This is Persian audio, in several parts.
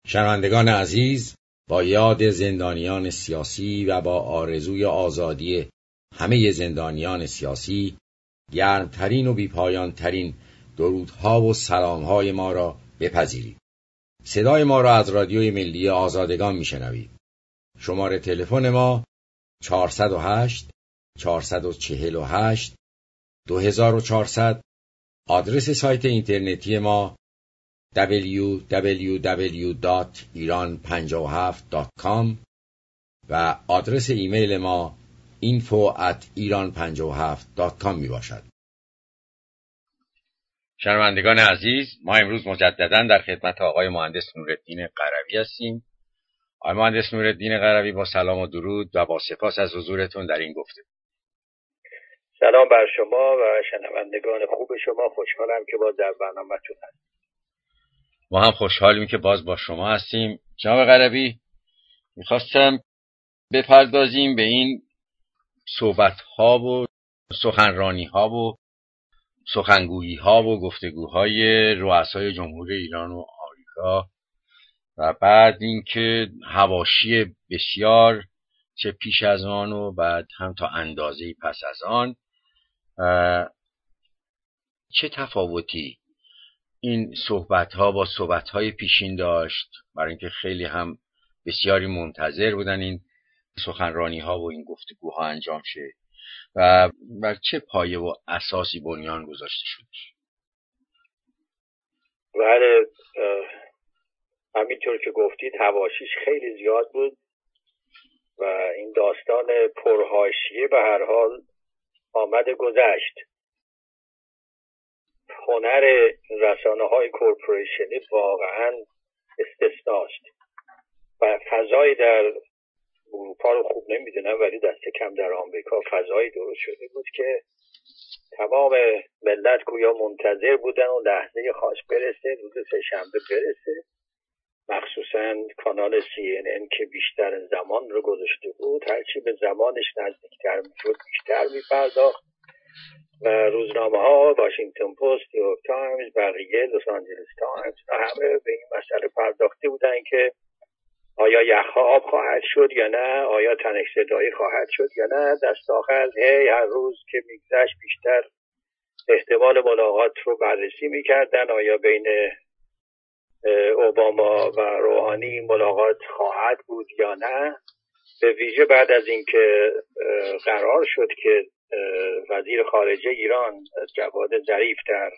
شنوندگان عزیز، با یاد زندانیان سیاسی و با آرزوی آزادی همه زندانیان سیاسی، گرمترین و بیپایانترین درودها و سلامهای ما را بپذیرید. صدای ما را از رادیوی ملی آزادگان میشنوید. شماره تلفن ما 408 448 2400. آدرس سایت اینترنتی ما www.iran57.com و آدرس ایمیل ما info@iran57.com می باشد. شنوندگان عزیز، ما امروز مجددا در خدمت آقای مهندس نورالدین قروی هستیم. آقای مهندس نورالدین قروی، با سلام و درود و با سپاس از حضورتون در این گفتگو. سلام بر شما و شنوندگان خوب شما. خوشحالم که باز در برنامه‌تون هستم. ما هم خوشحالیم که باز با شما هستیم. جناب قروی، میخواستم بپردازیم به این صحبت‌ها و سخنرانی‌ها و سخنگویی‌ها و گفتگوهای رؤسای جمهور ایران و آمریکا و بعد اینکه حواشی بسیار چه پیش از آن و بعد هم تا اندازه‌ای پس از آن، چه تفاوتی این صحبت‌ها با صحبت‌های پیشین داشت، برای اینکه خیلی هم بسیاری منتظر بودن این سخنرانی‌ها و این گفتگوها انجام شه و بر چه پایه و اساسی بنیان گذاشته شده؟ بله، همینطور که گفتید حواشیش خیلی زیاد بود و این داستان پرحاشیه به هر حال آمد گذشت. هنر رسانه‌های کورپوریشنی واقعاً استثناست و فضایی در اروپا رو خوب نمیدونم، ولی دست کم در آمریکا فضایی درست شده بود که تمام ملت گویا منتظر بودن و لحظه خاص برسه، روز سه‌شنبه برسه. مخصوصاً کانال CNN که بیشتر زمان رو گذاشته بود، هرچی به زمانش نزدیکتر میشد بیشتر میپرداخت و روزنامه‌ها، واشنگتن پست، نیویورک تایمز، بقیه، لس آنجلس تایمز، همه به این مسئله پرداخته بودن که آیا یخها آب خواهد شد یا نه، آیا تنش صدایی خواهد شد یا نه. دست آخر هر روز که میگذشت بیشتر احتمال ملاقات رو بررسی میکردن، آیا بین اوباما و روحانی ملاقات خواهد بود یا نه. به ویژه بعد از اینکه قرار شد که وزیر خارجه ایران جواد ظریف در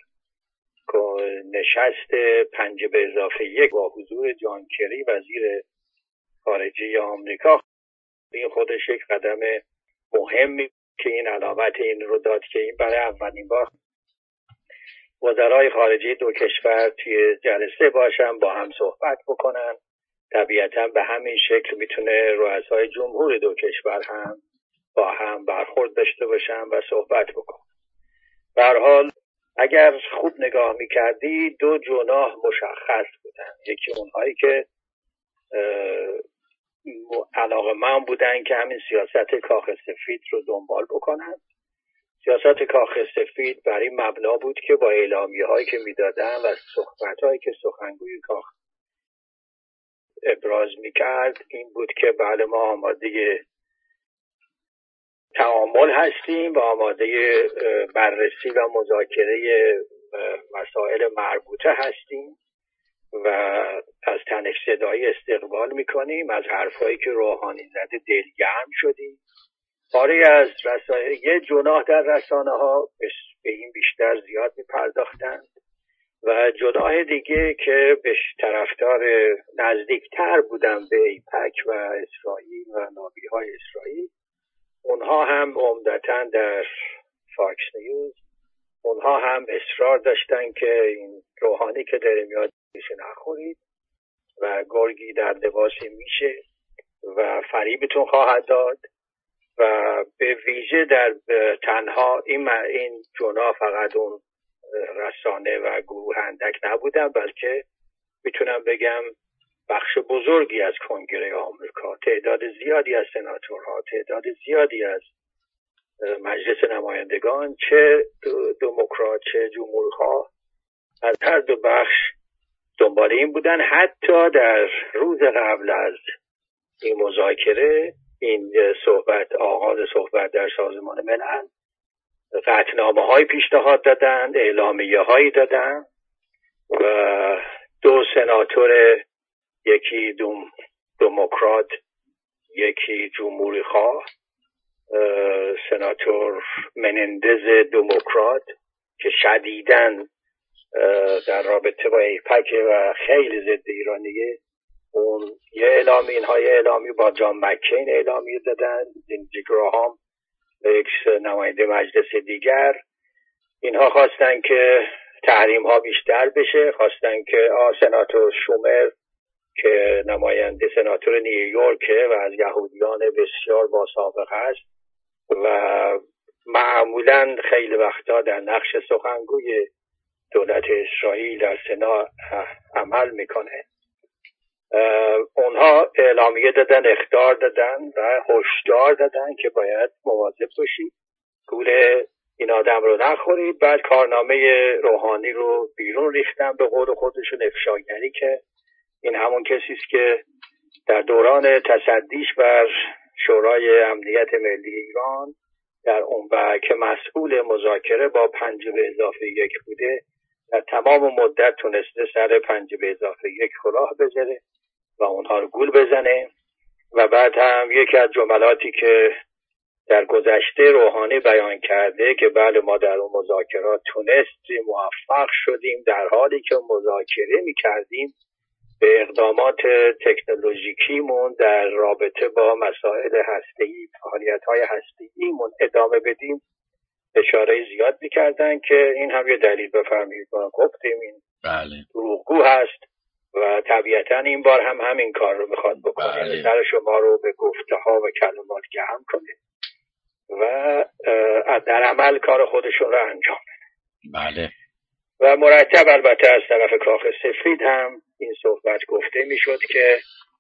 نشست 5+1 با حضور جان کری وزیر خارجه آمریکا، این خودش یک قدم مهمی که این علامت این رو داد که این برای اولین بار وزرای خارجه دو کشور توی جلسه باشن، با هم صحبت بکنن. طبیعتا به همین شکل میتونه رؤسای جمهور دو کشور هم با هم برخورد داشته باشن و صحبت بکنن. به هر حال اگر خوب نگاه میکردی دو جناح مشخص بودن. یکی اونهایی که علاقه‌مند بودن که همین سیاست کاخ سفید رو دنبال بکنن. سیاست کاخ سفید برای مبنا بود که با اعلامیه‌هایی که میدادن و صحبت‌هایی که سخنگوی کاخ ابراز میکرد این بود که بله، ما آماده تعامل هستیم و آماده بررسی و مذاکره مسائل مربوطه هستیم و از تنش صدایی استقبال میکنیم، از حرفایی که روحانی زده دلگرم شدیم. پاره از یه جناح در رسانه ها به این بیشتر زیاد میپرداختند و جناح دیگه که به طرفدار نزدیکتر بودن به ایپک و اسرائیل و نابیهای اسرائیل، اونها هم عمدتاً در فاکس نیوز، اونها هم اصرار داشتن که این روحانی که داره میاد نخورید و گرگی در لباسی میشه و فریبتون خواهد داد. و به ویژه در تنها این جناح فقط اون رسانه و گروه اندک نبودن، بلکه میتونم بگم بخش بزرگی از کنگره آمریکا، تعداد زیادی از سناتورها، تعداد زیادی از مجلس نمایندگان، چه دموکرات چه جمهورخواه، از هر دو بخش دنبال این بودن. حتی در روز قبل از این مذاکره، این آغاز صحبت در سازمان ملل، قطعنامه های پیشنهاد دادند، اعلامیه هایی دادند و 2 سناتور، یکی دموکرات یکی جمهوری خواه، سناتور منندز دموکرات که شدیداً در رابطه با ایپک و خیلی ضد ایرانیه، اون اینها اعلامی با جان مکین اعلامی دادن، لیندزی گراهام یک نماینده مجلس دیگر. اینها خواستن که تحریم ها بیشتر بشه، خواستن که سناتور شومر که نماینده سناتور نیویورک و از یهودیان بسیار با سابقه است و معمولا خیلی وقتا در نقش سخنگوی دولت اسرائیل در سنا عمل میکنه، اونها اعلامیه دادن، اخطار دادن و هشدار دادن که باید مواظب باشید، گول این آدم رو نخورید. بعد کارنامه روحانی رو بیرون ریختن، به قول خودشون افشاگری، که این همون کسی است که در دوران تصدیش بر شورای امنیت ملی ایران در اون که مسئول مذاکره با 5+1 بوده، در تمام مدت تونسته سر 5+1 کلاه بذاره و اونها رو گول بزنه. و بعد هم یکی از جملاتی که در گذشته روحانی بیان کرده که بله ما در اون مذاکرات تونستیم، موفق شدیم، در حالی که مذاکره می‌کردیم به اقدامات تکنولوژیکیمون در رابطه با مسائل هسته‌ای، فعالیت‌های هسته‌ایمون ادامه بدیم، اشاره زیاد می‌کردن که این هم یه دلیل بفرمایید ما گفتیم این دروغگو هست و طبیعتاً این بار هم همین کار رو می‌خواد بکنه، سر شما رو به گفته‌ها و کلمات گرم کنه و در عمل کار خودشون رو انجام بده. و مرتب البته از طرف کاخ سفید هم این صحبت گفته میشد که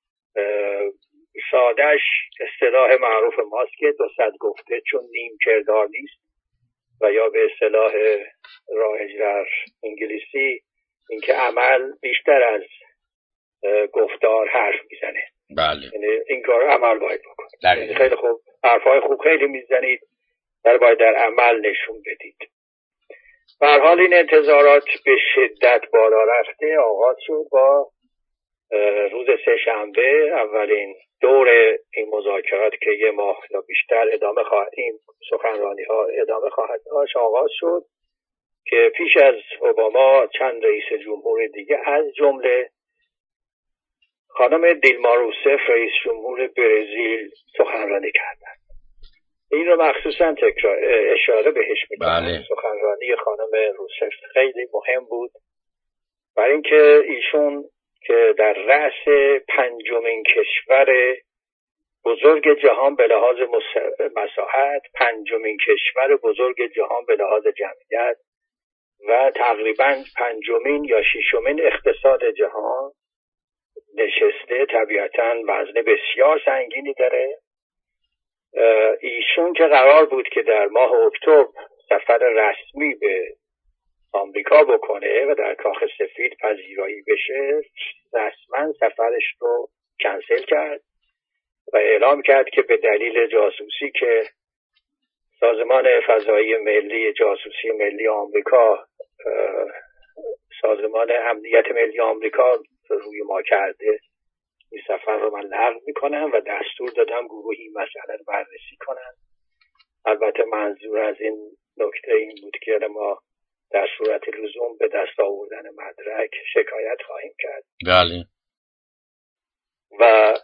سادش اصطلاح معروف ماست که 200 گفته چون نیم کردار نیست، و یا به اصطلاح رایج در انگلیسی اینکه عمل بیشتر از گفتار حرف میزنه. بله. یعنی این کار عمل باید بکنید. خیلی خوب، حرفای خوب خیلی میزنید، ولی باید در عمل نشون بدید. به هر حال این انتظارات به شدت بالا رفته آغاز شد با روز سه‌شنبه، اولین دور این مذاکرات که 1 ماه یا بیشتر ادامه خواهد، این سخنرانی ها ادامه خواهد داشت، آغاز شد که پیش از اوباما چند رئیس جمهور دیگه از جمله خانم دیلما روسف رئیس جمهور برزیل سخنرانی کردند. این رو مخصوصا اشاره بهش میکنم. بله. سخنرانی خانم روسف خیلی مهم بود، برای اینکه ایشون که در رأس 5مین کشور بزرگ جهان به لحاظ مساحت، 5مین کشور بزرگ جهان به لحاظ جمعیت و تقریبا 5مین یا 6مین اقتصاد جهان نشسته، طبیعتاً وزن بسیار سنگینی داره. ایشون که قرار بود که در ماه اکتبر سفر رسمی به آمریکا بکنه و در کاخ سفید پذیرایی بشه، رسما سفرش رو کنسل کرد و اعلام کرد که به دلیل جاسوسی که سازمان فضایی ملی، جاسوسی ملی آمریکا، سازمان امنیت ملی آمریکا روی ما کرده، این سفر رو من لغو میکنم و دستور دادم گروهی مسئله رو بررسی کنن. البته منظور از این نکته این بود که ما در صورت لزوم به دست آوردن مدرک شکایت خواهیم کرد. بله. و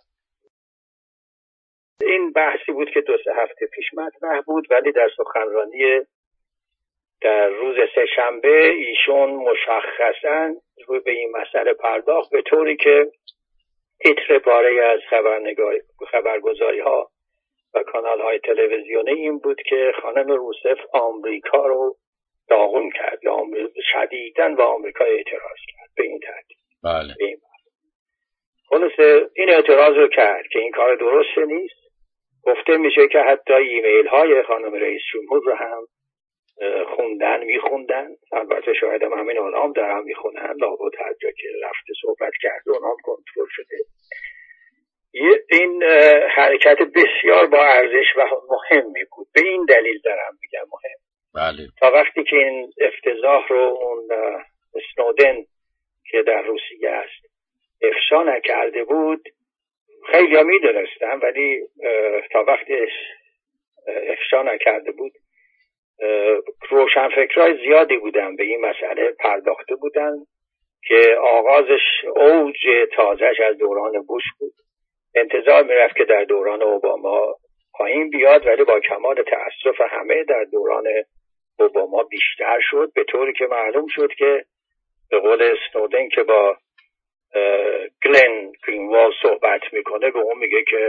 این بحثی بود که 2-3 هفته پیش مطرح بود، ولی در سخنرانی در روز سه‌شنبه ایشون مشخصاً روی به این مسئله پرداخت، به طوری که تیتر پاره از خبرگزاری ها و کانال های تلویزیونی این بود که خانم روسف آمریکا رو داغون کرد یا شدیداً با آمریکا اعتراض کرد به این ترتیب. بله. خلاصه این اعتراض رو کرد که این کار درست نیست. گفته میشه که حتی ایمیل های خانم رئیس جمهور رو هم میخوندن، البته شاید هم همین الان دارن میخونن، لابد هر جا که رفته حرکت بسیار با ارزش و مهمی بود. به این دلیل دارم میگم مهم. بله. تا وقتی که این افتضاح رو اون اسنودن که در روسیه است افشا نکرده بود، خیلی ها میدونستن، ولی تا وقتی افشا نکرده بود روشنفکرای زیادی بودن به این مسئله پرداخته بودن که آغازش اوج تازهش از دوران بوش بود. انتظار میرفت که در دوران اوباما پایین بیاد، ولی با کمال تأسف همه در دوران اوباما بیشتر شد، به طوری که معلوم شد که به قول اسنودن که با گلن گرینوال صحبت میکنه، به اون میگه که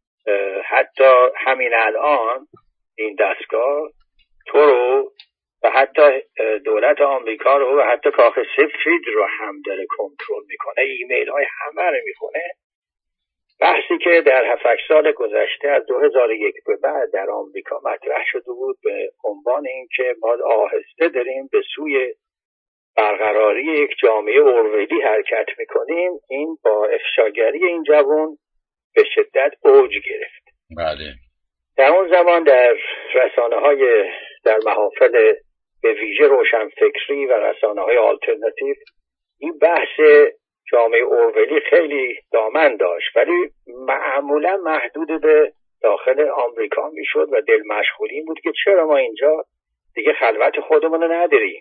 حتی همین الان این دستگاه تو رو و حتی دولت آمریکا رو و حتی کاخ سفید رو هم داره کنترل میکنه، ایمیل های همه رو میخونه. بحثی که در 7 سال گذشته از 2001 به بعد در آمریکا مطرح شده بود به عنوان این که ما آهسته داریم به سوی برقراری یک جامعه اورولی حرکت میکنیم، این با افشاگری این جوان به شدت اوج گرفت. بله. در اون زمان در رسانه‌های در محافل به ویژه روشنفکری و رسانه‌های آلترناتیو این بحث جامعه اورولی خیلی دامن داشت، ولی معمولا محدود به داخل آمریکا میشد و دل مشغولی بود که چرا ما اینجا دیگه خلوت خودمون رو نداریم.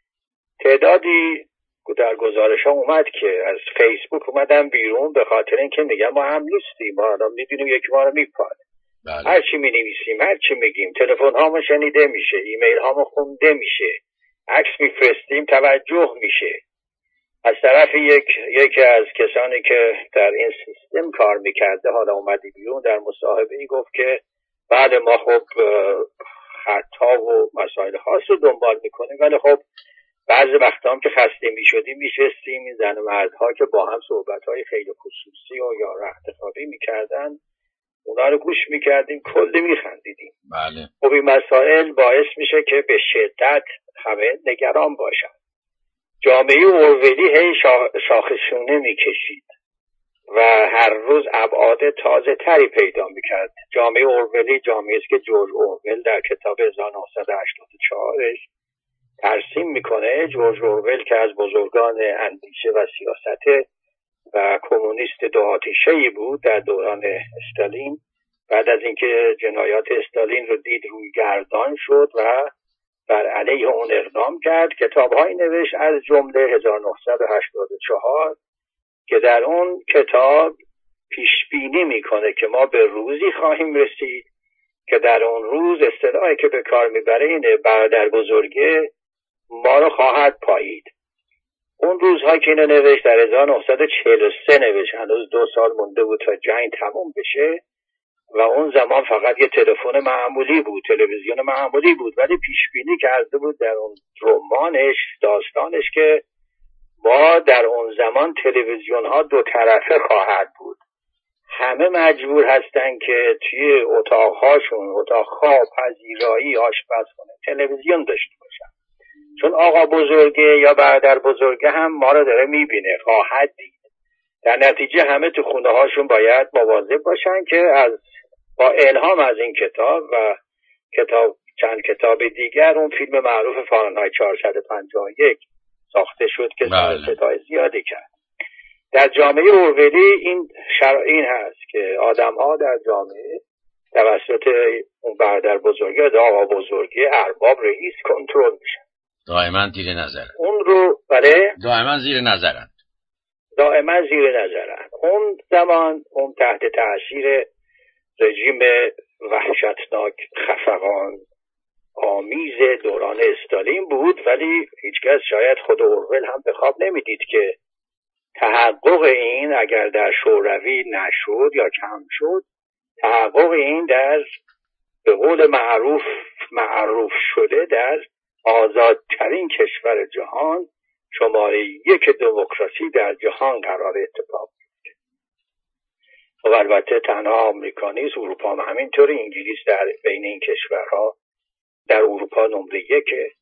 تعدادی در گزارش ها اومد که از فیسبوک اومدن بیرون به خاطر اینکه میگن ما هم نیستیم، ما الان میدونیم یکی ما رو میپاد. هر چی می‌نویسیم، هر چی میگیم، تلفن هامو شنیده میشه، ایمیل هامو خونده میشه، عکس میفرستیم توجه میشه. از طرف یکی از کسانی که در این سیستم کار میکرده حالا اومدی بیرون در مصاحبه‌ای گفت که بله ما خب خطا و مسائل خاص رو دنبال میکنیم، ولی خب بعضی وقتا هم که خسته میشدیم میشستیم این زن و مردها که با هم صحبت‌های خیلی خصوصی و یا رختخوابی میکردن اونا رو گوش میکردیم، کلی میخندیدیم. بله. خب این مسائل باعث میشه که به شدت همه نگران باشن. جامعه اورولی هی شاخشونه میکشید و هر روز ابعاد تازه تری پیدا میکرد. جامعه اورولی جامعه است که جورج اورول در کتاب 1984 ترسیم میکنه. جورج اورول که از بزرگان اندیشه و سیاست و کمونیست دو آتیشه‌ای بود در دوران استالین، بعد از اینکه جنایات استالین رو دید روی گردان شد و بر علیه اون اقدام کرد. کتاب‌هایی نوشت از جمله 1984 که در اون کتاب پیش بینی میکنه که ما به روزی خواهیم رسید که در اون روز اصطلاحی که به کار میبره اینه برادر بزرگه ما رو خواهد پایید. اون روزها که اینو نوشت در 1943 نوشت، هنوز 2 سال مونده بود تا جنگ تموم بشه و اون زمان فقط یه تلفن معمولی بود، تلویزیون معمولی بود، ولی پیش بینی کرده بود در اون رمانش، داستانش که ما در اون زمان تلویزیون ها 2 طرفه خواهد بود. همه مجبور هستن که توی اتاقهاشون، اتاق خواب، پذیرایی، آشپزخونه تلویزیون داشته باشن، چون آقا بزرگه یا برادر بزرگه هم ما رو داره میبینه، خواهد دید. در نتیجه همه تو خونه هاشون باید مواظب باشن که با الهام از این کتاب و چند کتاب دیگر اون فیلم معروف فارنهایت 451 ساخته شد که صدای زیادی کرد. در جامعه اورولی این هست که آدم ها در جامعه توسط اون برادر بزرگی یا آقا بزرگی ارباب رئیس کنترل میشن. دائما زیر نظرن. اون رو بله دائما زیر نظرن. اون زمان اون تحت تاثیر رژیم وحشتناک خفقان آمیز دوران استالین بود، ولی هیچکس شاید خود اورول هم به خواب نمیدید که تحقق این اگر در شوروی نشد یا کم شد، تحقق این در به قول معروف شده در آزادترین کشور جهان، شماره 1 دموکراسی در جهان قرار اتفاق بیفته. و البته تنها آمریکا نیست، اروپا هم همینطوری. انگلیس در بین این کشورها در اروپا نمره 1